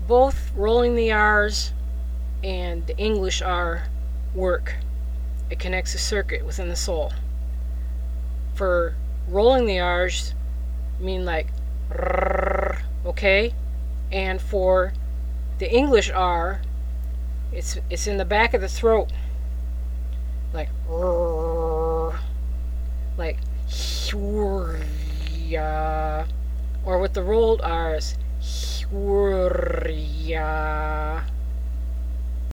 both rolling the R's and the English R work. It connects a circuit within the soul. For rolling the R's, mean like rrr, okay? And for the English R, it's in the back of the throat. Like rrr, like or with the rolled R's,